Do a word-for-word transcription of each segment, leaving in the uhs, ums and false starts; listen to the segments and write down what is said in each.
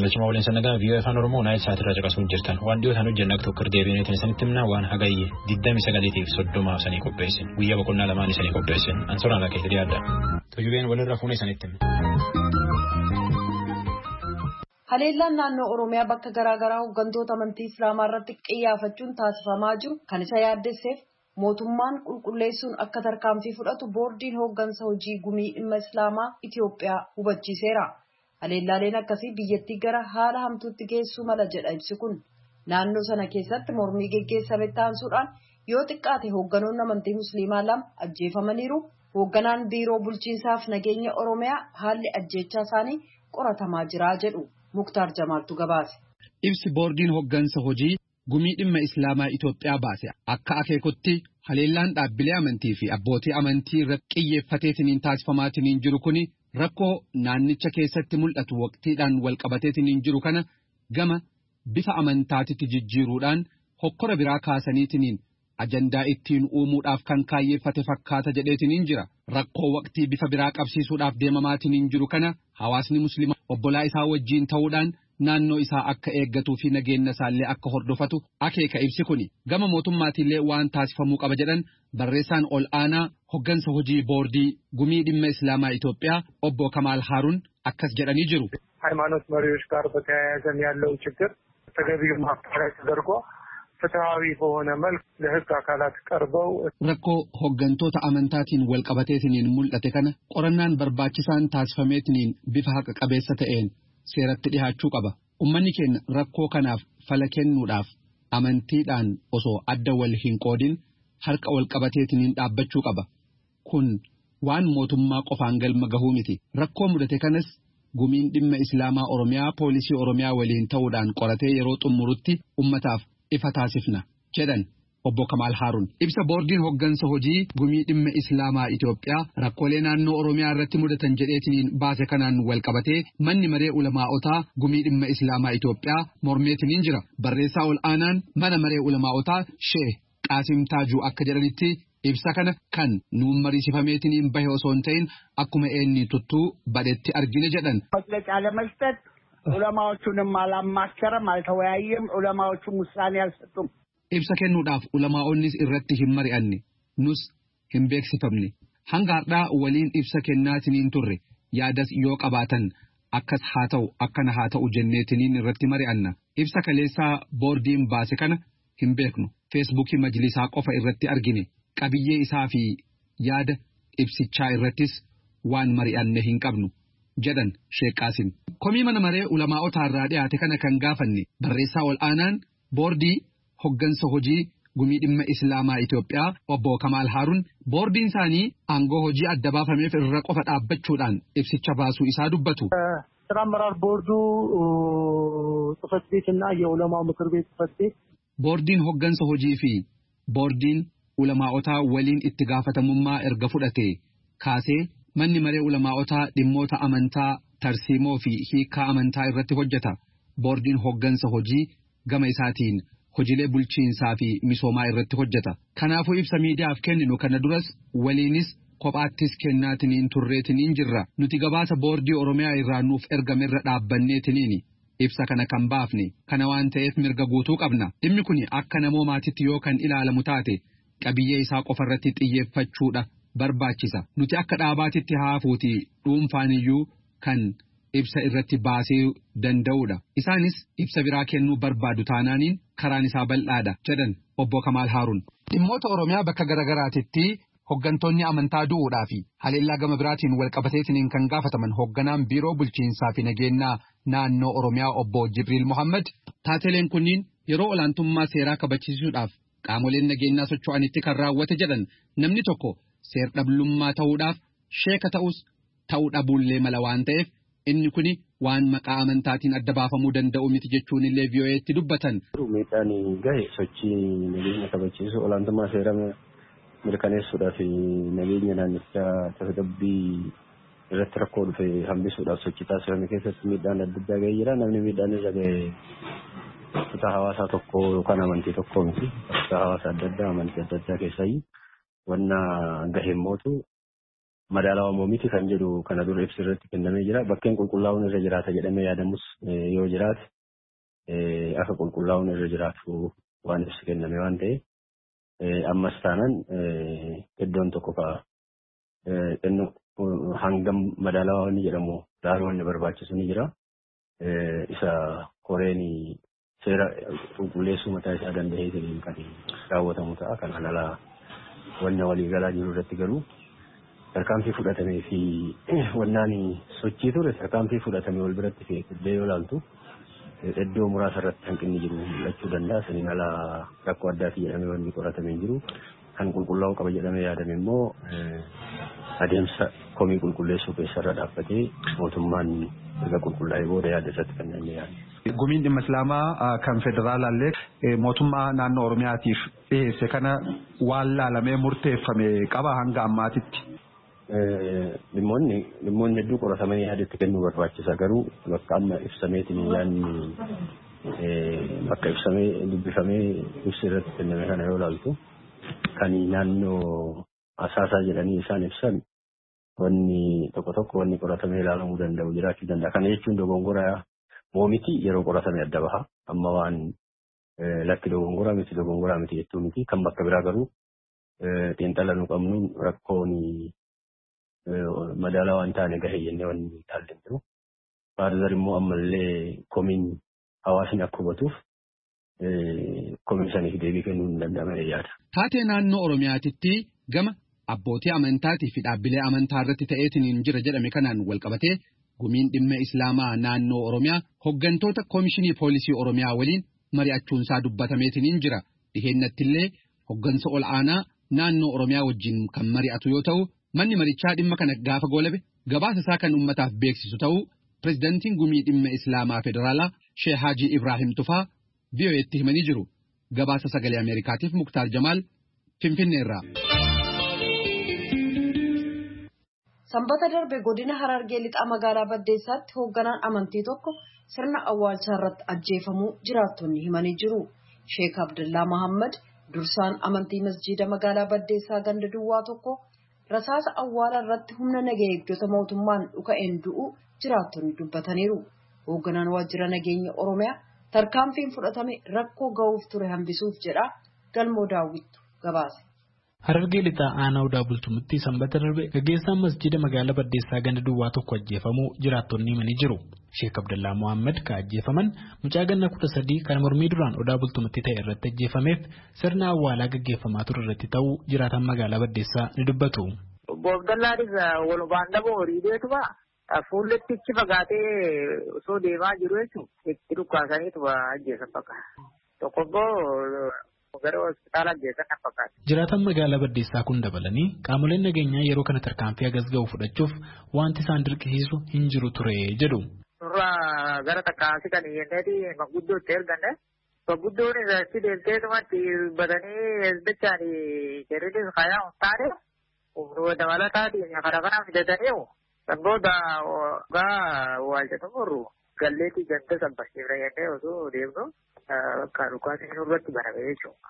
galchuma waliin sanagaa vii'oo afaan oromoo naayil sa'aatirraa caqasuun jirtan waan dhiyootaan hojjenna tokko deebiinee isinitti himna waan hagayye digdamii sagaliitiif soddomaaf sanii qopheessin guyyaa boqonnaa lamaan isanii qopheessin ansooraan rakkeetti dhiyaadha tuujubeen walirra fuunee isinitti himna. Haleellaan naannoo Oromiyaa bakka garaagaraa hooggantoota amantii Islaamaa irratti xiyyeeffachuun taasifamaa jiru kan isa yaaddesseef mootummaan qulqulleessuun akka tarkaanfii fudhatu boordiin hooggansa hojii gumii dhimma Islaamaa Itiyoophiyaa hubachiiseera. Haleellaaleen akkasii biyyattii gara haala hamtuutti geessuu mala jedha ibsi kun. Naannoo sana keessatti mormii geggeessame taansuudhaan yoo xiqqaate hoogganoonni amantii Musliimaa lama ajjeefamaniiru. Hoogganaan biiroo bulchiinsaaf nageenya Oromiyaa haalli ajjeechaa isaanii qoratamaa jira jedhu Muktaar Jamaaltu gabaase. Ibsi boordiin hooggansa hojii gumii dhimma Islaamaa Itoophiyaa baase akka akeekutti haleellaan dhaabbilee amantii fi abbootii amantii irratti xiyyeeffateetiin taasifamaatiin jiru kuni rakkoo naannicha keessatti mul'atu waqtiidhaan walqabateetiin jiru kana gama bifa amantaatitti jijjiiruudhaan hokkora biraa kaasaniitiin ajandaa ittiin uumuudhaaf kan kaayyeeffate fakkaata jedheetiin jira. Rakkoo waqtii bifa biraa qabsiisuudhaaf deemamaatiin jiru kana hawaasni musliimaa obbolaa isaa wajjiin ta'uudhaan naannoo isaa akka eeggatuu fi nageenya isaallee akka hordofatu akeeka ibsi kuni gama mootummaatiillee waan taasifamuu qaba jedhan barreessaan ol aanaa hoggansa hojii boordii gumii dhimma Islaamaa Itoophiyaa obbo Kamaal Haaruun akkas jedhanii jiru. ሃይማኖት መሪዎች ጋር በተያያዘም ያለው ችግር ተገቢው ማጣራት ተደርጎ ፍትሃዊ በሆነ መልክ ለህግ አካላት ቀርበው rakkoo hoggantoota amantaatiin walqabateetiin mul'ate kana qorannaan barbaachisaan taasifameetiin bifa haqa qabeessa ta'een seeratti dhihaachuu qaba. Ummanni keenya rakkoo kanaaf fala kennuudhaaf amantiidhaan osoo adda wal hin qoodin harka wal qabateetiin dhaabbachuu qaba. Kun waan mootummaa qofaan galma gahuu miti. Rakkoo mudate kanas gumiin dhimma Islaamaa Oromiyaa poolisii Oromiyaa waliin ta'uudhaan qoratee yeroo xumurutti ummataaf ifa taasifna jedhan obbo Kamaal Haaruun. Ibsa boordiin hooggansa hojii gumii dhimma Islaamaa Itoophiyaa rakkoolee naannoo Oromiyaa irratti mudatan jedheetiin baase kanaan wal qabatee manni maree ulamaa'otaa gumii dhimma Islaamaa Itoophiyaa mormeetiin jira. Barreessaa ol aanaan mana maree ulamaa'otaa Sheeh Qaasim Taajuu akka jedhanitti ibsa kana kan nuun mariisifameetiin bahe osoo hin ta'in akkuma eenni tuttuu badhetti argine jedhan. መግለጫ ለመስጠት ዑለማዎቹንም አላማከረም አልተወያየም ዑለማዎቹም ውሳኔ አልሰጡም. Ibsa kennuudhaaf ulamaa'onnis irratti hin mari'anne nus hin beeksifamne hanga har'aa waliin ibsa kennaatiin turre yaadas yoo qabaatan akkas haa ta'u akkana haa ta'u jenneetiin irratti mari'anna. Ibsa kaleessaa boordiin baase kana hin beeknu feesbuukii majlisaa qofa irratti argine qabiyyee isaa fi yaada ibsichaa irrattis waan mari'anne hin qabnu jedhan Sheek Qaasim. Komii mana maree ulamaa'otaa irraa dhiyaate kana kan gaafanne barreessaa ol aanaan boordii hoggansa hojii gumii dhimma Islaamaa Itoophiyaa obbo Kamaal Haaruun boordiin isaanii aangoo hojii adda baafameef irra qofa dhaabbachuudhaan ibsicha baasuu isaa dubbatu. ስራ አመራር ቦርዱ ጽሕፈት ቤትና የዑለማው ምክር ቤት ጽሕፈት ቤት boordiin hoggansa hojii fi boordiin ulamaa'otaa waliin itti gaafatamummaa erga fudhate kaasee manni maree ulamaa'otaa dhimmoota amantaa tarsiimoo fi hiikaa amantaa irratti hojjeta. Boordiin hoggansa hojii gama isaatiin hojiilee bulchiinsaa fi misoomaa irratti hojjeta. Kanaafuu ibsa miidiyaaf kenninu kana duras waliinis kophaattis kennaatiin turreetiin jirra. Nuti gabaasa boordii Oromiyaa irraa nuuf ergamerra dhaabbanneetiin ibsa kana kan baafne kana waan ta'eef mirga guutuu qabna. Dhimmi kun akka namoomaatitti yoo kan ilaalamu taate qabiyyee isaa qofarratti xiyyeeffachuudha barbaachisa. Nuti akka dhaabaatitti haafuuti dhuunfaaniyyuu kan ibsa irratti baasee danda'uudha. Isaanis ibsa biraa kennuu barbaadu taanaaniin karaan isaa bal'aadha jedhan obbo Kamaal Haaruun. Dhimmoota Oromiyaa bakka garagaraatitti hoggantoonni amantaa du'uudhaa fi haleellaa gama biraatiin walqabateetiin kan gaafataman hogganaan biiroo bulchiinsaa fi nageenyaa naannoo Oromiyaa obbo Jibriil Mohammed taateleen kunniin yeroo olaantummaa seeraa kabachiisuudhaaf qaamoleen nageenyaa socho'anitti kan raawwate jedhan namni tokko seer dhablummaa ta'uudhaaf sheeka ta'us ta'uu dhabuullee mala waan ta'eef inni kuni waan maqaa amantaatiin adda baafamuu danda'u miti jechuun illee V O A'tti dubbatan. Miidhaan gahe sochii nageenya kabachiisuu olaantummaa seera mirkaneessuudhaa fi nageenya naannichaa tasgabbii irratti rakkoo dhufe hambisuudhaaf sochii taasifame keessatti miidhaan adda addaa gahee jira. Namni miidhaan irra gahe kutaa hawaasaa tokko yookaan amantii tokko miti. Kutaa hawaasaa adda addaa amantii adda addaa keessaayyuu wanna gaheen mootu madaalawaa miti kan jedhu kana dura ibsa irratti kennamee jira. Bakkeen qulqullaa'uun irra jiraata jedhamee yaadamus yoo jiraate akka qulqullaa'uun irra jiraatu waan ibsi kenname waan ta'eef ammas taanaan iddoon tokko ka'a. Hangam madaalawaa inni jedhamu daaruu inni barbaachisu ni jira. Isa koreen seera qulqulleessuu mataa isaa danda'ee kan raawwatamu ta'a. Kan alaa wanna waliigalaa jiru irratti garuu tarkaanfii fudhatamee fi wannaan sochii ture tarkaanfii fudhatamee wal biratti fe'ee yoo ilaaltu iddoo muraasa irratti hanqinni jiru mul'achuu danda'a. Saniin alaa rakkoo addaati jedhamee wanni qoratamee jiru kan qulqullaa'uu qaba jedhamee yaadame immoo adeemsa komii qulqulleessuu keessarra dhaabbatee mootummaan erga qulqullaa'ee booda yaada irratti kan inni yaadu. Gumiin dhimma Islaamaa kan federaalaallee mootummaa naannoo Oromiyaatiif dhiyeesse kana waan laalamee murteeffame qaba hanga ammaatitti. Dhimmoonni dhimmoonni hedduu qoratamanii yaadatti kennuu barbaachisa. Garuu bakka amma ibsameetiin yaadni bakka ibsamee dubbifamee ibsi irratti kenname kana yoo ilaaltu kan naannoo asaasaa jedhanii isaan ibsan wanni tokko tokko wanni qoratamee ilaalamuu danda'u jiraachuu danda'a. Kana jechuun dogongoraa moo miti yeroo qoratame adda baha. Amma waan lakki dogongoraa miti dogongoraa miti jechuu miti. Kan bakka biraa garuu xiinxala nu qabnuun rakkoon madaalaa waan taane gahee jennee wanni ilaallee jiru. Faarzar immoo ammallee komiin hawaasni akka hubatuuf komiin saniif deebii kennuu hin danda'amne yaada. Taatee naannoo Oromiyaatitti gama abbootii amantaatii fi dhaabbilee amantaa irratti ta'eetiin jira jedhame kanaan wal qabatee gumiin dhimma Islaamaa naannoo Oromiyaa hoggantoota Koomishinii Poolisii Oromiyaa waliin mari'achuunsaa dubbatameetiin jira. Dhiheenyattillee hoggansa ol aanaa naannoo Oromiyaa wajjin kan mari'atu yoo ta'u manni marichaa dhimma kana gaafa goolabe gabaasa isaa kan uummataaf beeksisu ta'uu pirezidaantiin gumii dhimma Islaamaa Federaalaa Sheekh Haajii Ibrahim Tufaa V O A'tti himanii jiru. Gabaasa sagalee Ameerikaatiif Muktaar Jamaal Finfinneerraa. Sanbata darbe godina Harargee lixaa magaalaa Baddeessaatti hoogganaan amantii tokko sirna awwaalchaa irratti ajjeefamuu jiraattonni himanii jiru. Sheek Abdullaa Muhammad dursaan amantii masjiida magaalaa Baddeessaa ganda duwwaa tokko rasaasa awwaala irratti humna nageenya eegdota mootummaan dhuka'een du'u jiraattonni dubbataniiru. Hoogganaan waajjira nageenya Oromiyaa tarkaanfiin fudhatame rakkoo ga'uuf ture hambisuuf jedha. Galmoo daawwittu gabaase. Harargee lixaa aanaa odaa bultumitti sanbata darbe gaggeessaan masjiida magaalaa Baddeessaa ganda duwwaa tokko ajjeefamuu jiraattonni himanii jiru. Sheek Abdullaa Muhammad ka ajjeefaman mucaa ganna kudha sadii kan mormii duraan odaa bultumitti ta'e irratti ajjeefameef sirna awwaalaa gaggeeffamaa ture irratti ta'uu jiraatan magaalaa Baddeessaa ni dubbatu. Obbo Abdullaanis walumaan dhaboo horii beekuma fuulletti ichi fagaatee osoo deemaa jiru jechuun itti dhukkaasaniitu ajjeesan fakkaata. Tokko immoo gara hospitaala ajjeesan fakkaata. Jiraatan magaalaa Baddeessaa kun dabalanii qaamoleen nageenyaa yeroo kana tarkaanfii hagas ga'u fudhachuuf wanti isaan dirqisiisu hin jiru ture jedhu. Suuraa gara tarkaanfii kan jenneeti maguddootti erganne maguddoon irratti deemteetumatti batanii dachaan jedhanii faayaa hundaa'e humna dabalataatiin kana kana fidatanii booda gaa waalchatu murru galleetii ganda sabbasiifna jennee osoo deemnu bakka dhukaasni nurratti baname jechuudha.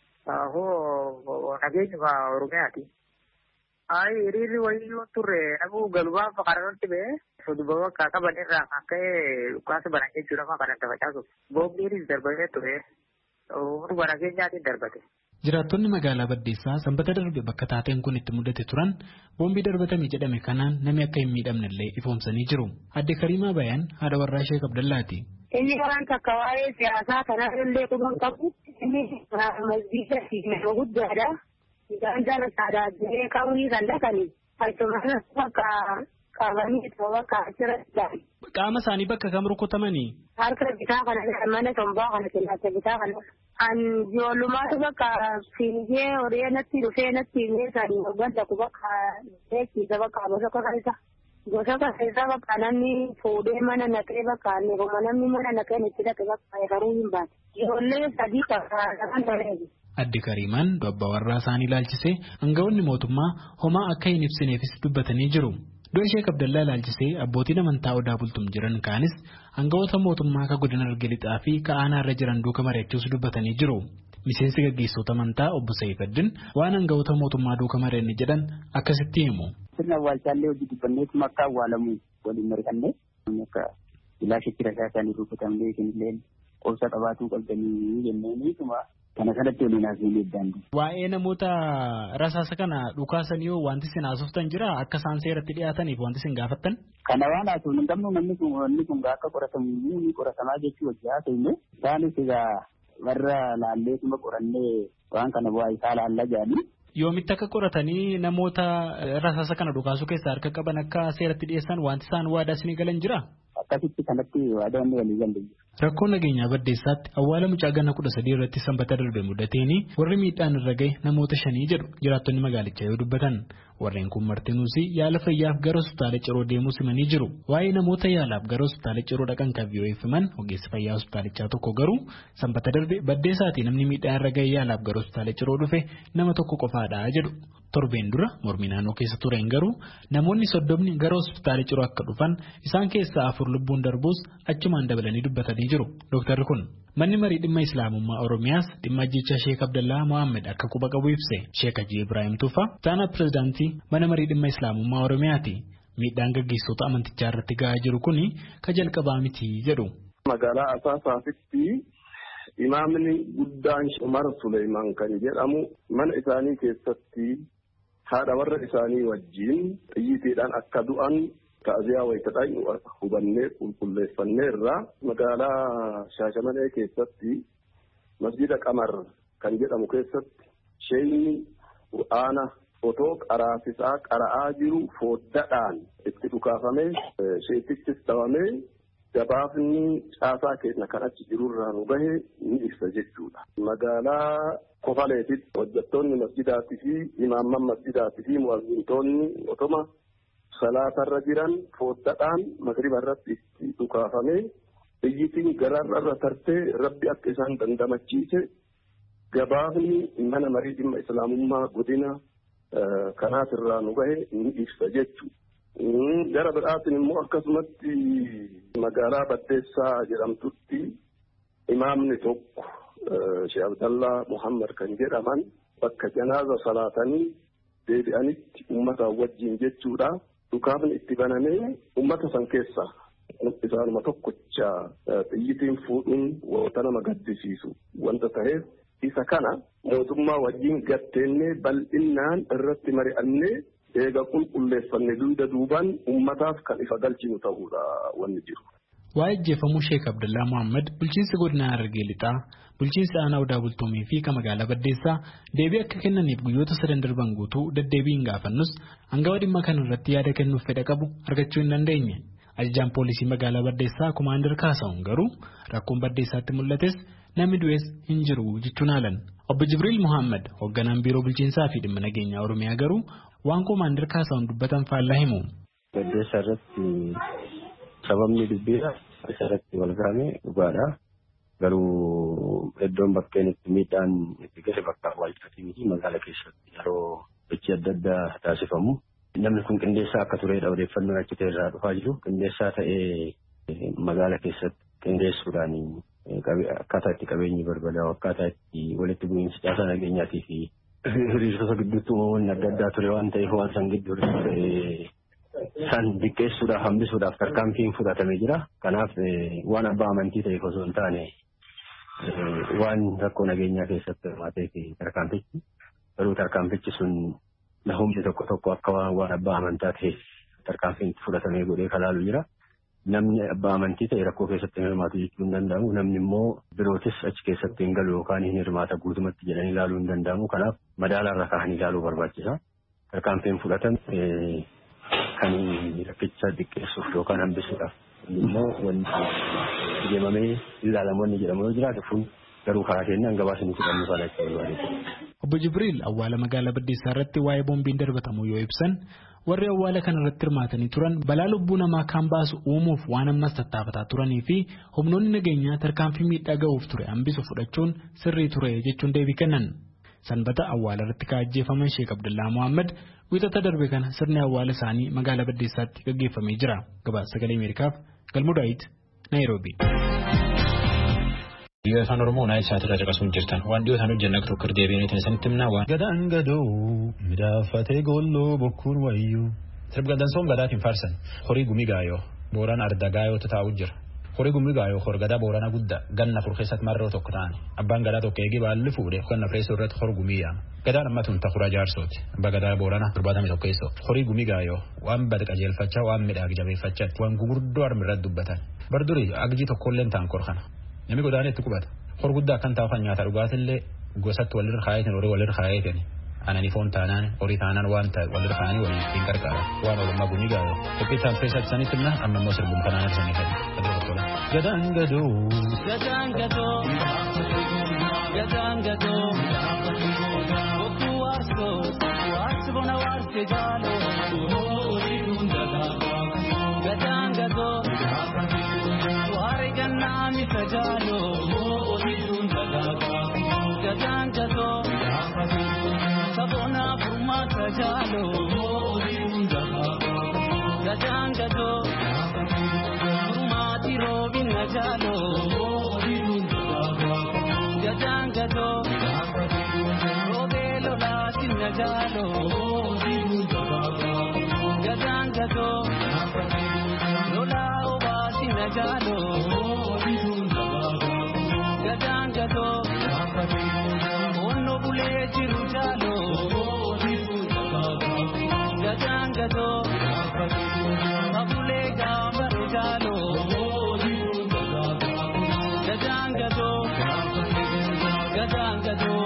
Hoo nageenyuma Oromiyaati. Ayi hiriirri wayyuu turre namuu galubaaf kanarratti ba'e soduba bakka qabanirraa kan ka'e dhukaasa banan jechuudha maa kanan taphacaasu. Boombiinis darbamee ture. Humnuma nageenyaatiin darbate. Jiraattonni magaalaa Baddeessaa sanbata darbe bakka taateen kun itti mudate turan boombii darbatame jedhame kanaan namni akka hin miidhamnellee ifoomsanii jiru. Adde Karimaa Bayaan haadha warraa Sheek Abdallaati. Inni waan takka waa'ee siyaasaa kanarrallee quban qabu inni masjiida fi nama guddaadha. Isaan jala saadaatee qabanii kan dhaqanii akkasumas bakka qabanii bakka achirratti. Qaama isaanii bakka kam rukutamanii? Harka bitaa kana mana tombaa kana keessa bitaa kana. An ijoollummaatu bakka fiigee horii natti dhufee natti meeshaan wanta ku bakka beeksiisa bakka gosa keessa. Gosa keessa bakka namni fuudhee mana naqee bakka neeruma namni mana naqee itti dhaqe bakka garuu hin baate. Ijoollee sadii takka kan ta'eefi. Adde Kariimaan abbaa warraa isaanii ilaalchisee aangawoonni mootummaa homaa akka hin ibsineefis dubbatanii jiru. Du'a Sheek Abdallaa ilaalchisee abbootiin amantaa odaa bultum jiran kaanis aangawoota mootummaa akka godina Harargee lixaa fi aanaa irra jiran duuka mari'achuus dubbatanii jiru. Miseensi gaggeessitoota amantaa obbo Sa'ifaddin waan aangawoota mootummaa duukaa mareen jedhan akkasitti himu. Sirna awwaalchaallee hojii dubbanneetuma akka awwaalamu waliin mari'annee akka ilaashitti rasaa isaanii rukutamlee isinillee obsa qabaatuu qabdanii jenneeniituma kana kanatti waliin haasofnee daandii. Waa'ee namoota rasaasa kana dhukaasanii yoo wanti isin haasoftan jira akka isaan seeratti dhiyaataniif wanti isin gaafattan? Kana waan haasofnu hin qabnu namni kun wanni kun akka qoratamu ni qoratamaa jechuu wajji haasofne isaanis egaa warra laalleetuma qorannee waan kana bu'aa isaa laallaa jedhanii. Yoomitti akka qoratanii namoota rasaasa kana dhukaasuu keessaa harka qaban akka seeratti dhiyeessan wanti isaan waadaa isinii galan jira? Akkasitti kanatti waadaa inni walii galan. Rakkoon nageenyaa Baddeessaatti awwaala mucaa ganna kudha sadii irratti sanbata darbe mudateeni warri miidhaan irra gahe namoota shanii jedhu jiraattonni magaalichaa yoo dubbatan. Warreen kun martinuus yaala fayyaaf gara hospitaala Ciroo deemuu simanii jiru. Waa'ee namoota yaalaaf gara hospitaala Ciroo dhaqan kan biyyooffaman ogeessi fayyaa hospitaalichaa tokko garuu sanbata darbe Baddeessaatii namni miidhaan irra gahe yaalaaf gara hospitaala Ciroo dhufe nama tokko qofaadha jedhu. Torbeen dura mormii naannoo keessa tureen garuu namoonni soddomni gara hospitaala Ciroo akka dhufan isaan keessaa afur lubbuun darbuus achumaan dabalanii dubbatanii jiru. Dooktarri kun manni marii dhimma Islaamummaa Oromiyaas dhimma ajjeechaa Sheek Abdallaa Mohaammed akka quba qabu ibse. Sheek Hajii Ibrahim Tuufaa taana pirezidaantii mana marii dhimma Islaamummaa Oromiyaati. Miidhaan gaggeessitoota amantichaa irratti gahaa jiru kuni ka jalqabaa miti jedhu. Magaalaa Asaasaatti imaamni guddaan Umar Suleymaan kan jedhamu mana isaanii keessatti haadha warra isaanii wajjin xiyyiitiidhaan akka du'an ta'aziyaa wayitadhaan hubannee qulqulleeffanneerra. Magaalaa Shaashamanee keessatti masjida Qamar kan jedhamu keessatti sheeyni qur'aana otoo qaraasisaa qara'aa jiru fooddaadhaan itti dhukaafamee sheetichis dhabamee gabaafni caasaa keenya kan achi jirurraa nu bahe ni ibsa jechuudha. Magaalaa Kofaleetitti hojjettoonni masjidaatii fi imaamman masjidaatii fi mu'azzimtoonni otoma salaatarra jiran fooddaadhaan magriba irratti itti dhukaafamee xiyyiitiin gararra tartee rabbi akka isaan dandamachiise gabaafni mana marii dhimma Islaamummaa godina kanaatirraa nu bahe ni ibsa jechuudha. Gara biraatiin immoo akkasumatti magaalaa Baddeessaa jedhamtutti imaamni tokko Sheek Abdallaa Muhammad kan jedhaman bakka janaaza salaatanii deebi'anitti uummata wajjin jechuudha. Dhukaafni itti banamee uummata san keessa isaanuma tokkocha xiyyitiin fuudhuun wanta nama gaddisiisu wanta ta'eef isa kana mootummaa wajjin gatteennee bal'innaan irratti mari'annee eega qulqulleeffanne duuda duubaan uummataaf kan ifa galchinu ta'uudha wanni jiru. Waa'ee ajjeefamuu Sheek Abdallaa Mohaammed bulchiinsi godina Harargee Lixaa, bulchiinsi aanaa Odaa Bultumee fi kan magaalaa Baddeessaa deebii akka kennaniif guyyoota sadan darban guutuu deddeebiin gaafannus hangawa dhimma kana irratti yaada kennuuf fedha qabu argachuu hin dandeenye. Ajajaan poolisii magaalaa Baddeessaa Kumaandar Kaasaawun garuu rakkoon Baddeessaatti mul'ates namni du'es hin jiru jechuun haalan. Obbo Jibriil Mohaammed hoogganaan biiroo bulchiinsaa fi dhimma nageenyaa Oromiyaa garuu waan Kumaandar Kaasaawun dubbatan faallaa himu. Baddeessaa irratti sababni dubbiidha isarratti wal gahamee dhugaadha. Garuu iddoon bakkeen itti miidhaan itti gahe bakka awwaalchatii miti magaalaa keessatti yeroo hojii adda addaa taasifamu. Namni kun qindeessaa akka turedha odeeffannoon achi ta'e irraa dhufaa jiru. Qindeessaa ta'ee magaalaa keessatti qindeessuudhaan akkaataa itti qabeenyi barbadaa'u akkaataa itti walitti bu'iinsi caasaa nageenyaatii fi hiriirtota gidduutti uumamoonni adda addaa ture waan ta'eef waan san gidduu san diqqeessuudhaaf hambisuudhaaf tarkaanfiin fudhatamee jira. Kanaaf waan abbaa amantii ta'eef osoo hin taane waan rakkoo nageenyaa keessatti hirmaatee fi tarkaanfichi garuu tarkaanfichi sun humni tokko tokko akka waan abbaa amantaa ta'eef tarkaanfiin fudhatamee godhee kalaalu jira. Namni abbaa amantii ta'e rakkoo keessatti hirmaatu jechuu hin danda'amu. Namni immoo birootis achi keessatti hin galu yookaan hin hirmaata guutumatti jedhanii ilaaluu hin danda'amu. Kanaaf madaalarra kaa'anii ilaaluu barbaachisa. Tarkaanfiin fudhatame kan rakkicha diqqeessuuf yookaan hambisuudhaaf immoo wanti deemamee ilaalamoonni jedhamu yoo jiraate kun garuu karaa keenyaan gabaasni fudhannuu faalaa itti barbaadudha. Obbo Jibriil awwaala magaalaa Baddeessaa irratti waa'ee boombiin darbatamu yoo ibsan warri awwaala kana irratti hirmaatanii turan balaa lubbuu namaa kan baasu uumuuf waan ammas tattaafataa turanii fi humnoonni nageenyaa tarkaanfii miidhaa ga'uuf ture hambisu fudhachuun sirrii ture jechuun deebii kennan. Sanbata awwaala irratti kaajjeefaman Sheek Abdallaa Mohaammed wiixata darbe kana sirni awwaala isaanii magaalaa Baddeessaatti gaggeeffamee jira. Gabaasa Sagalee Ameerikaaf Galmuu Daawit Naayiroobii. Biyya afaan Oromoo naayil sa'aatirraa caqasuun jirtan waan dhiyootaan hojjenna tokko deebiin isinitti himna waan. Gadaan gadoo midhaafatee goolloo bokkuun wayyuu. Sirba gandansoon gadaatiin faarsan horii gumii gaayoo booraan arda gaayootu taa'u jira. Horii gumii gaayoo hor gadaa boorana guddaa ganna fur keessatti marroo tokko ta'an abbaan gadaa tokko eegee baalli fuudhee ganna fireessoo irratti hor gumii yaama. Gadaan ammatuun takuraa jaarsooti abbaa gadaa boorana torbaatamii tokko keessoo horii gumii gaayoo waan bada qajeelfachaa waan midhaag jabeeffachaatti waan gugurdoo armirratti dubbatan bardurii agji tokkolleen ta'an korkana. Namni godaanetti qubata. Hor guddaa akkan taa'u kan nyaata dhugaatillee gosatti walirra kaayetin horii walirra kaayetin ananii foon taanaan horii taanaan waan ta'e walirra kaayanii waliin ittiin qarqara waan oolmaa gumii gaayoo. Qophiitaan keessatti sanitti himna amma immoo sirbuun kanaan ibsanii kenna. Gadaan gadoo. Gadaan gadoo. Gadaan gadoo. Bokkuu waarsoo waarsi bona waarsi jaaloo horii hundataa. Gadaan gadoo. Gannaami sajaaloo horii hundataa. Gadaan gadoo. Saboonaa furmaa sajaaloo horii hundataa. Gadaan gadoo. Furmaati roobin najaaloo horii hundataa. Gadaan gadoo. Roobee lolaatin najaaloo horii hundataa. Gadaan gadoo. Lolaa obaatin najaaloo. Gadaan gadoo. Onno bulee jiru jaaloo. Gadaan gadoo. Abulee gaambare jaaloo. Gadaan gadoo. Gadaan gadoo.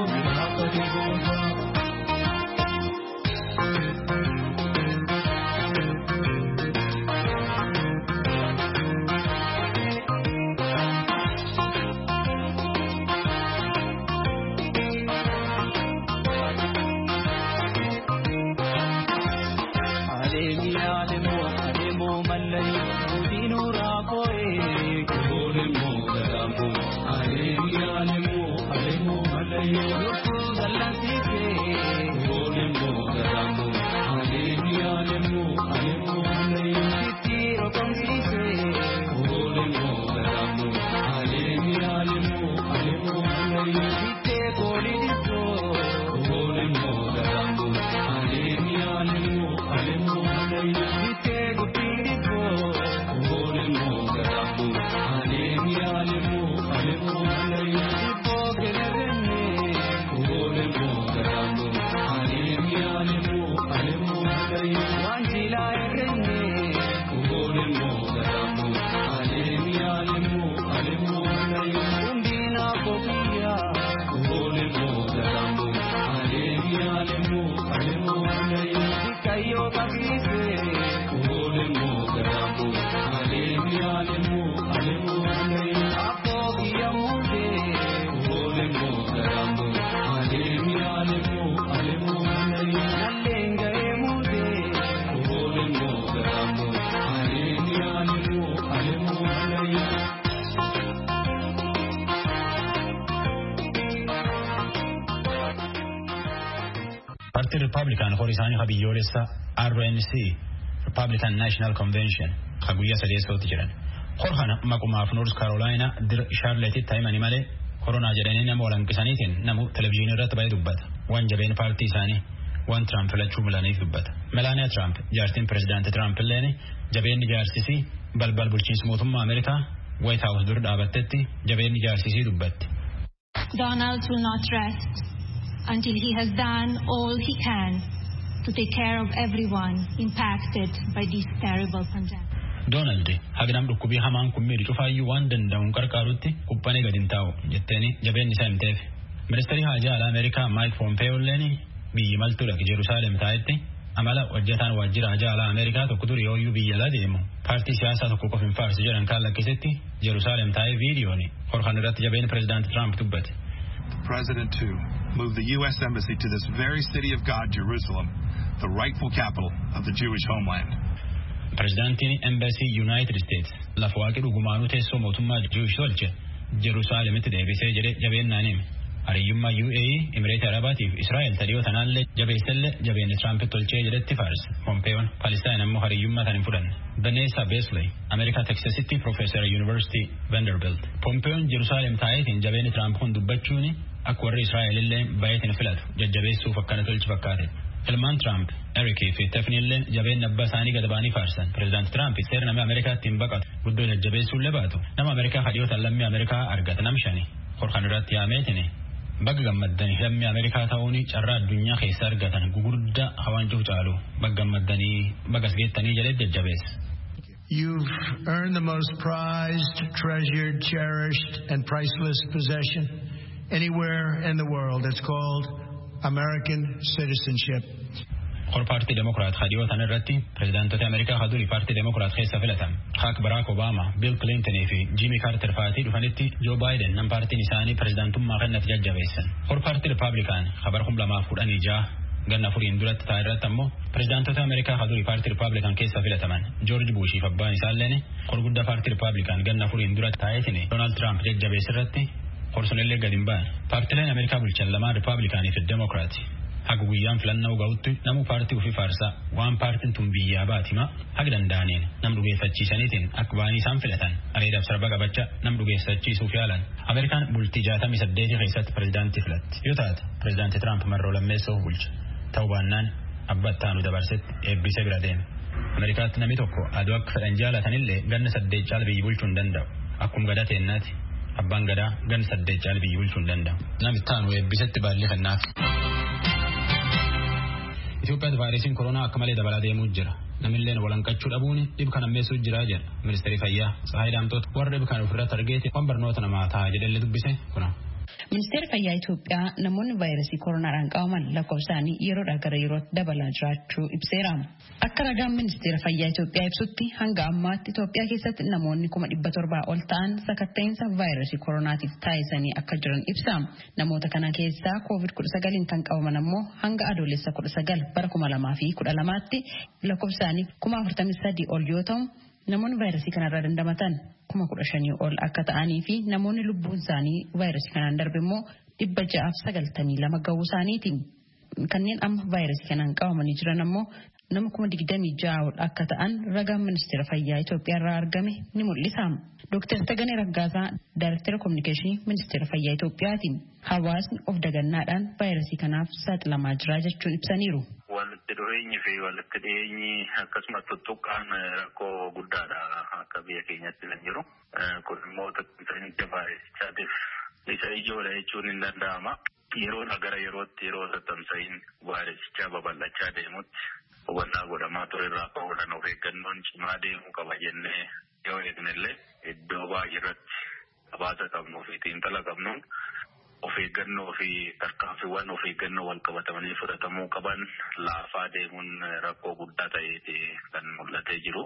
Partii Republikaan horii isaanii ha biyyoolessa R N C Republican National Convention ha guyyaa sadeessootti jiran. Hor kana maqumaaf North Carolina dir Charlotte taa'imanii malee koronaa jedhanii nama walanqisaniitiin namu televezyiinii irratti baay'ee dubbata. Waan jabeen paartii isaanii waan Trump filachuu mul'aniif dubbata. Melania Trump jaartiin pirezidaantii Trump illeen jabeenni jaarsisii balbal bulchiinsa mootummaa Ameerikaa White House dur dhaabattetti jabeenni jaarsisii dubbatti. Donald will not rest until he has done all he can to take care of everyone impacted by this terrible pandemic. Donald hagnam dhukkubii hamaan kun miidhu cufaayyuu waan danda'uun qarqaarutti quphanee gadi hin taa'u jetteeni jabeenni isaa himteef. Ministeerri haajaa alaa Ameerikaa Mike Pompeo illeen biyyi maltuudha Jerusalem taa'etti amala hojjetaan waajjira haajaa alaa Ameerikaa tokko ture yooyyuu biyya alaa deemu paartii siyaasaa tokko qofa hin faarsi jedhan kaan lakkisetti Jerusalem taa'ee viidiyooni horkan irratti jabeen pirezidaanti Trump dubbate. President too moved the U S Embassy to this very city of God, Jerusalem, the rightful capital of the Jewish homeland. Prezidaantiin Embassy United States lafa waaqii dhugumaanuu teessoo mootummaa Jewish tolche Jerusalemitti deebisee jedhe jabeennaan hime. Hariyyummaa U A E, Imireeta Arabaatiif Israa'el tadhiyoo tanaallee jabeessellee jabeenni Tiraamp tolchee jedhetti faarse. Pompeeyoon Palestaan ammoo hariyyummaa tan hin fudhanne. Vanessa Besley, Ameerikaa Teksasitti Profeesara Yuunivarsiitii Vanderbilt. Pompeeyoon Jerusaalem taa'eetiin jabeenni Tiraamp kun dubbachuuni akka warri Israa'elillee baay'eetiin filatu jajjabeessuuf akkana tolchi fakkaate. Ilmaan Trump, Erikii fi Tefnilleen jabeen abbaa isaanii gad ba'anii faarsan. Pireezidaanti Trump seera nama Ameerikaatti hin baqatu guddoo jajjabeessuullee baatu. Nama Ameerikaa hadhiyootaan lammii Ameerikaa argata nam shani. Korkan irratti yaameetini. Bagga gammaddanii lammii Ameerikaa ta'uun carraa addunyaa keessa argatan gugurdaa hawaanjuu caalu. Bagga gammaddanii bagas geettanii jedhee jajjabeessa. You've earned the most prized, treasured, cherished, and priceless possession anywhere in the world. It's called American citizenship. Hor Paartii Demokiraat hadhiyoo tan irratti pireezidaantota Ameerikaa hadurii Paartii Demokiraat keessa filatan. Haak Barack Obama, Bill Clinton fi Jimmy Carter fa'aatii dhufanitti Joe Biden nam paartiin isaanii pireezidaantummaa kennatti jajjabeessan. Hor Paartii Ripaablikaan habar kum lamaaf kudhanii ja'a ganna furiin duratti ta'a irratti ammoo pireezidaantota Ameerikaa hadurii Paartii Ripaablikaan keessa filataman. George Bush fi abbaan isaalleen hor guddaa Paartii Ripaablikaan ganna furiin duratti taa'eetiin Donald Trump jajjabeessirratti horsunillee gad hin baane. Paartileen Ameerikaa bulchan lamaan Ripaablikaanii fi Demokiraati. Haga guyyaan filannoo ga'utti namu paartii ofii faarsaa waan paartiin tun biyyaa baatima haga danda'aniin nam dhugeeffachiisaniitiin akka ba'anii isaan filatan areedaaf sarba qabacha nam dhugeeffachiisuuf yaalan. Ameerikaan bultii jaatamii saddeetii keessatti pireezidaantii filatti yoo taate pireezidaantii Tiraamp marroo lammeessoo bulcha ta'uu baannaan abba ittaanu dabarsetti eebbisee bira deeme. Ameerikaatti namni tokko aduu akka fedhan jaalatanillee ganna saddeet caala biyyi bulchuu hin danda'u akkuma gadaa teennaati. Abbaan gadaa ganna saddeet caala biyyi bulchuu hin danda'u. Namni ittaanu eebbisetti baallee kennaaf. Itoophiyaatti vaayirasiin koronaa akka malee dabalaa deemuu jira. Namilleen walanqachuu dhabuun dhib kan ammeessuu jira jedha ministeerri fayyaa Tsahaay Daamtoot warra dhib kan ofirratti argeeti waan barnoota namaa ta'a jedhee dubbise kuna. Ministeerri fayyaa Itoophiyaa namoonni vaayirasii koronaadhaan qabaman lakkoofsaanii yeroodhaa gara yerootti dabalaa jiraachuu ibseera. Akka ragaan ministeera fayyaa Itoophiyaa ibsutti hanga ammaatti Itoophiyaa keessatti namoonni kuma dhibba torbaa ol ta'an sakatta'insa vaayirasii koronaatiif taa'isanii akka jiran ibsa. Namoota kana keessaa koovid kudha sagaliin kan qabaman ammoo hanga adoolessa kudha sagal bara kuma lamaa fi kudha lamaatti lakkoofsaanii kuma afurtamii sadii ol yoo ta'u namoonni vaayirasii kanarraa dandamatan kuma kudha shanii ol akka ta'anii fi namoonni lubbuun isaanii vaayirasii kanaan darbe immoo dhibba ja'aaf sagaltamii lama ga'uu isaaniiti. Kanneen amma vaayirasii kanaan qabamanii jiran ammoo nama kuma digdamii ja'a ol akka ta'an ragaan ministeera fayyaa Itoophiyaa irraa argame ni mul'isa. Dooktar Taganee Raggaasaa Daayirektara Kominikeeshinii ministeera fayyaa Itoophiyaati. Hawaasni of dagannaadhaan vaayirasii kanaaf saaxilamaa jira jechuun ibsaniiru. Walitti dhufeenyi fi walitti dhiyeenyi akkasumas tuttuqqaan rakkoo guddaadha akka biyya keenyatti kan jiru. Kun immoo tajaajila vaayirasichaatiif isa ijoodha jechuun hin danda'ama. Yeroodha gara yerootti yeroo tattamsa'iin vaayirasichaa babal'achaa deemutti hubannaa godhamaa ture irraa ka'uudhaan of eeggannoon cimaa deemuu qaba jennee yoo eegnellee iddoo baay'ee irratti habaasa qabnuu fi xiinxala qabnuun of eeggannoo fi tarkaanfiiwwan of eeggannoo wal qabatamanii fudhatamuu qaban laafaa deemuun rakkoo guddaa ta'eeti kan mul'atee jiru.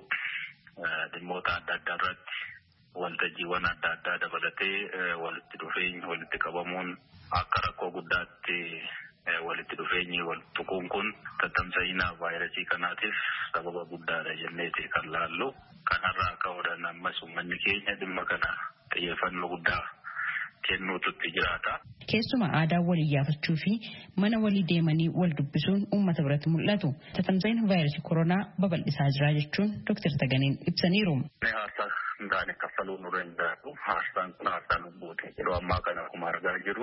Dhimmoota adda addaa irratti waltajjiiwwan adda addaa dabalatee walitti dhufeenyi walitti qabamuun akka rakkoo guddaatti walitti dhufeenyi wal tuquun kun tattamsa'ina vaayirasii kanaatiif sababa guddaadha jenneeti kan laallu. Kanarraa ka'uudhaan ammas uummanni keenya dhimma kana xiyyeeffannoo guddaa kennuututti jiraata. Keessumaa aadaa walii yaafachuu fi mana walii deemanii wal dubbisuun uummata biratti mul'atu. Tattamsa'ina vaayirasii koronaa babal'isaa jira jechuun Dooktar Taganeen ibsaniiru. Gaani kaffaluu nu danda'u. Haasaan kun haasaan lubbuuti. Yeroo ammaa kana akkuma argaa jirru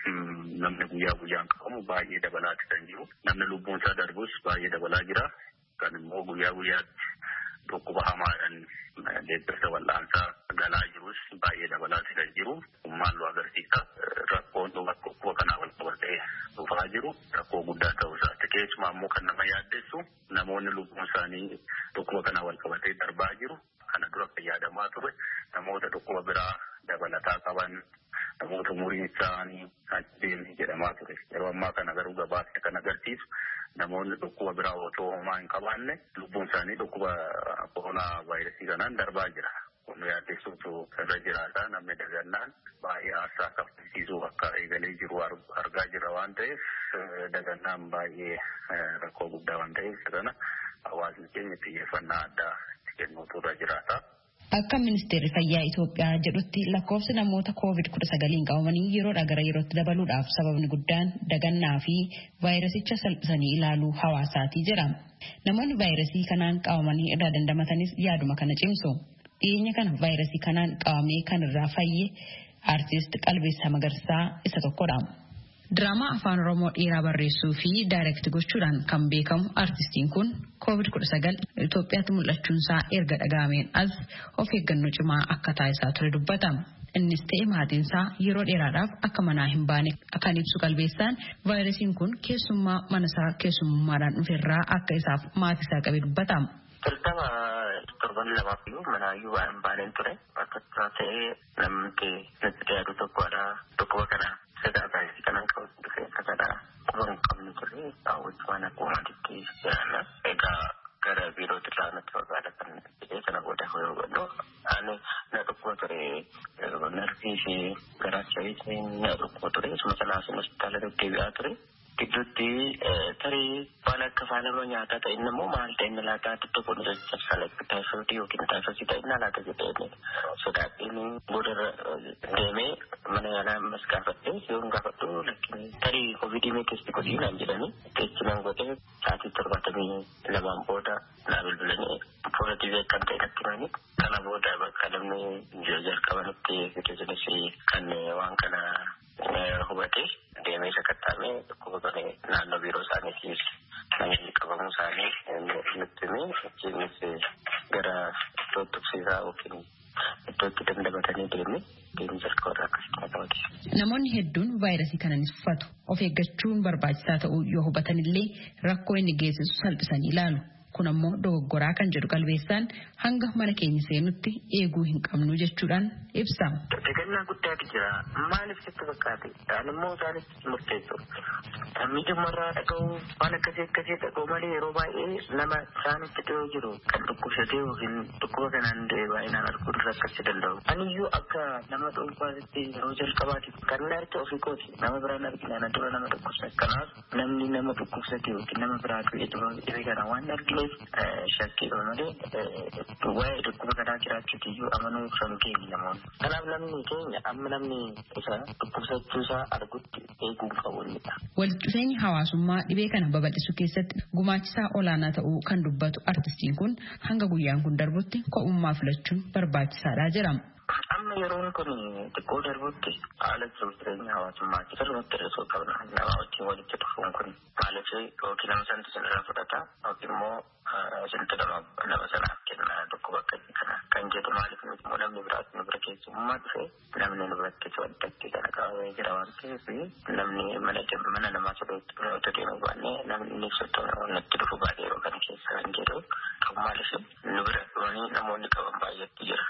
namni guyyaa guyyaan qabamu baay'ee dabalaati kan jiru. Namni lubbuun isaa darbus baay'ee dabalaa jira. Kan immoo guyyaa guyyaatti dhukkuba hamaadhaan deeggarsa wal'aansaa galaa jirus baay'ee dabalaati kan jiru. Maallu agarsiisa rakkoon dhukkuba kanaa wal qabatee dhufaa jiru rakkoo guddaa ta'uu isaati. Keessumaa immoo kan nama yaaddessu namoonni lubbuun isaanii dhukkuba kanaa wal qabatee darbaa jiru. Kana dura fayyadamaa ture namoota dhukkuba biraa dabalataa qaban namoota umuriin isaanii deemee jedhamaa ture. Yeroo ammaa kana garuu gabaasni kan agarsiisu namoonni dhukkuba biraa otoo homaa hin qabaanne lubbuun isaanii dhukkuba koronaa vaayirasii kanaan darbaa jira. Kun yaaddessuutu irra jiraata. Namni dagannaan baay'ee aarsaa kaffalchiisuu akka eegalee jiru argaa jira waan ta'eef dagannaan baay'ee rakkoo guddaa waan ta'eef kana hawaasni keenya xiyyeeffannaa addaa kennuutu irra jiraata. Akka ministeerri fayyaa Itoophiyaa jedhutti lakkoofsi namoota koovid kudha sagaliin qabamanii yeroodhaa gara yerootti dabaluudhaaf sababni guddaan dagannaa fi vaayirasicha salphisanii ilaaluu hawaasaati jira. Namoonni vaayirasii kanaan qabamanii irraa dandamatanis yaaduma kana cimsu. Dhiyeenya kana vaayirasii kanaan qabamee kan irraa fayye aartist Qalbeessaa Magarsaa isa tokkodha. Diraamaa afaan Oromoo dheeraa barreessuu fi daayirekti gochuudhaan kan beekamu aartistiin kun koovid kudha sagal Itoophiyaatti mul'achuunsaa erga dhaga'ameen as of eeggannoo cimaa akka taasisaa ture dubbata. Innis ta'e maatiinsaa yeroo dheeraadhaaf akka manaa hin baane kan ibsu Qalbeessaan vaayirasiin kun keessummaa manasaa keessummaadhaan dhuferraa akka isaaf maatiisaa qabe dubbata. Dirqama torban lamaaf iyyuu manaayyuu waan hin baaneen ture akka ta'ee namni natti dhiyaatu tokkodha tokko kana. Sedang saya sekarang kau dengan kata kurang kami curi tahu mana kuantitas jalan. Ega gara biro terlalu terlalu ada kan jadi sana boleh kau betul. Ane nak kau curi nervisi gara cari cari nak kau curi semua sana semua sekali tu T V A curi. Tiduti tadi pada kepala menyata tak ini mau mahal tak ini lagi itu pun sudah salah kita seperti itu kita seperti itu ini lagi kita ini sudah ini border demi mana yang maskapai itu enggak betul lagi tadi covid ini kes itu di Nigeria ni kes cuma kita saat itu terbatas ni dalam border nabil bulan ni border tiga kantor kita ni karena border kalau ni jajar kawan kita kita jenis kan wang kana hubati demi sekatame kubagane nano biro sani sis nani kabang sani nutumi jenis gara tutup sisa okin itu kita mendapatkan demi demi sekolah kasih. Namoonni hedduun vaayirasii kanaan uffatu of eeggachuun barbaachisaa ta'uu yoo hubatanillee rakkoo inni geessisu salphisanii ilaalu. Kun ammoo dogoggoraa kan jedhu Qalbeessaan hanga mana keenya seenutti eeguu hin qabnu jechuudhaan ibsa. Dagannaa guddaatu jira. Maaliif sitti fakkaate? Dhaanimmoo isaanis murteessu. Miidhamarraa dhaga'uu waan akkasii akkasii dhaga'u malee yeroo baay'ee nama isaanitti dhiyoo jiru kan dhukkubsatee yookiin dhukkuba kanaan du'e baay'inaan arguun rakkachuu danda'u. Aniyyuu akka nama dhuunfaatti yeroo jalqabaatiif kan arge ofii kooti. Nama biraan argina ana dura nama dhukkubsate. Kanaaf namni nama dhukkubsate yookiin nama biraa du'e dhibee kana waan argine shakkii malee waa'ee dhukkuba kanaa jiraachuuti iyyuu amanuu kan keenya namoonni. Kanaaf namni keenya amma namni isa dhukkubsachuusaa argutti eeguu qabuunidha. Walitti dhufeenyi hawaasummaa dhibee kana babal'isuu keessatti gumaachisaa olaanaa ta'uu kan dubbatu artistiin kun hanga guyyaan kun darbutti ko'ummaa filachuun barbaachisaadha jedhama. Amma yeroon kun xiqqoo darbutti haala jiruuf jireenya hawaasummaatti sirriitti hir'isuu qabna. Nama wajjin walitti dhufuun kun maaliif yookiin nama sanatti sinirraa fudhata yookiin immoo sinti nama sanaaf kenna dhukkuba akkasii kana kan jedhu maaliif immoo namni biraatti nu bira keessummaa dhufe namni nu biratti waddatti kana qabamee jira waan ta'eef namni mana namaa sodootti otoo deemuu baannee namni inni ibsattuu natti dhufu baay'ee yeroo kana keessa kan jedhu qabu maaliif nu bira dhufanii namoonni qaban baay'eetti jira.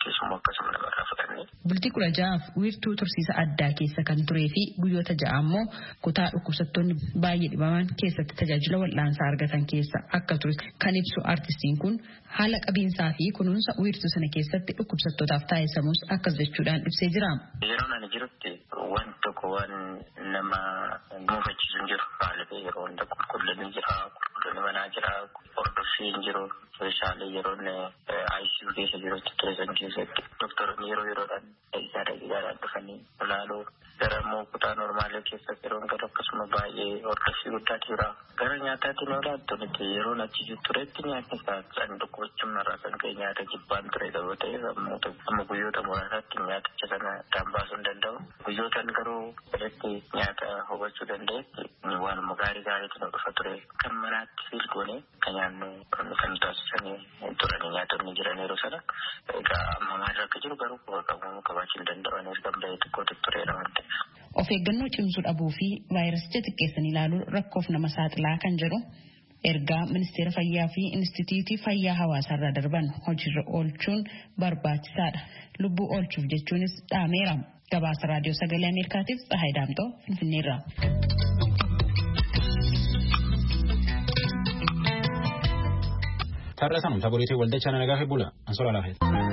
Bultii kudha ja'aaf wiirtuu tursiisa addaa keessa kan turee fi guyyoota ja'a ammoo kutaa dhukkubsattoonni baay'ee dhibaman keessatti tajaajila wal'aansaa argatan keessa akka ture kan ibsu artistiin kun haala qabiinsaa fi kunuunsa wiirtuu sana keessatti dhukkubsattootaaf taasisamus akkas jechuudhaan ibsee jira. Yeroo ani jirutti waan tokko waan nama muufachiisu hin jiru. Haalli yeroo hunda qulqullinni jira, qulqullinni manaa jira, hordoffiin jiru. Meeshaalee yeroo I C U keessa jirutti turesan keessatti doktoroonni yeroo yeroodhaan dhagiidhaa dhagiidhaadhaan dhufanii ilaaluu gara immoo kutaa normaalee keessatti yeroon gad akkasuma baay'ee hordoffii guddaatu jira. Gara nyaataatiin olaantu nuti yeroon achi turetti nyaatni kan dhukkubachummarraa kan ka'e nyaata jibbaan ture ta'uu ta'e amma guyyoota muraasaatti nyaaticha sana kan baasuu hin danda'u. Guyyootaan garuu irratti nyaata hubachuu danda'etti waanuma gaarii gaariitu nu dhufa ture. Kan manaatti filgoone kan nyaannu kan taasisanii turanii nyaatonni jiran yeroo sana egaa amma maal akka jiru garuu qabamuu qabaachuu hin danda'an erga baay'ee xiqqootu tureera waan ta'eef. Of eeggannoo cimsuu dhabuu fi vaayirasicha xiqqeessanii ilaaluun rakkoof nama saaxilaa kan jedhu ergaa ministeera fayyaa fi instituutii fayyaa hawaasaarraa darban hojiirra oolchuun barbaachisaadha. Lubbuu oolchuuf jechuunis dhaameera. Gabaasa raadiyoo sagalee Ameerikaatiif Tsahaay Daamtoo Finfinneerraa. Tarra sanum taboriitii waldachaa nagaa fi bula ansola laafeet.